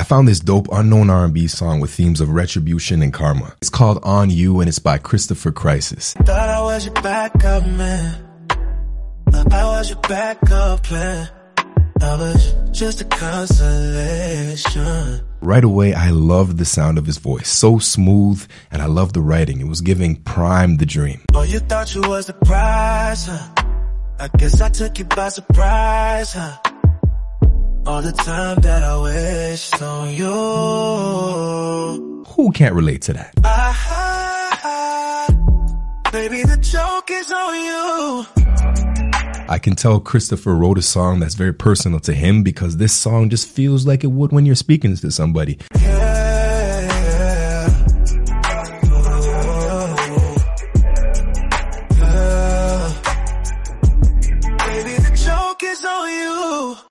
found this dope unknown R&B song with themes of retribution and karma. It's called On You and it's by Christopher Crisis. Thought I was your backup man. Thought I was your backup plan. I was just a consolation. Right away, I loved the sound of his voice. So smooth, and I loved the writing. It was giving Prime the Dream. Oh, you thought you was the prize, huh? I guess I took you by surprise, huh? All the time that I wished on you. Who can't relate to that? Baby, the joke is on you. I can tell Christopher wrote a song that's very personal to him because this song just feels like it would when you're speaking to somebody. Here